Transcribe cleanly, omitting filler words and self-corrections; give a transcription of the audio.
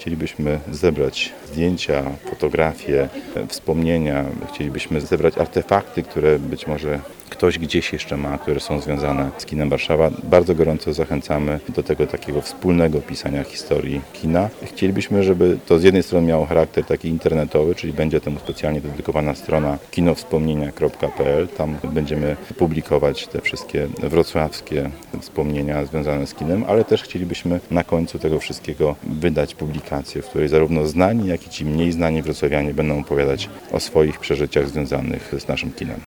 Chcielibyśmy zebrać zdjęcia, fotografie, wspomnienia. Chcielibyśmy zebrać artefakty, które być może ktoś gdzieś jeszcze ma, które są związane z kinem Warszawa. Bardzo gorąco zachęcamy do tego takiego wspólnego pisania historii kina. Chcielibyśmy, żeby to z jednej strony miało charakter taki internetowy, czyli będzie temu specjalnie dedykowana strona kinowspomnienia.pl. Tam będziemy publikować te wszystkie wrocławskie wspomnienia związane z kinem, ale też chcielibyśmy na końcu tego wszystkiego wydać publikację, w której zarówno znani, jak i ci mniej znani wrocławianie będą opowiadać o swoich przeżyciach związanych z naszym kinem.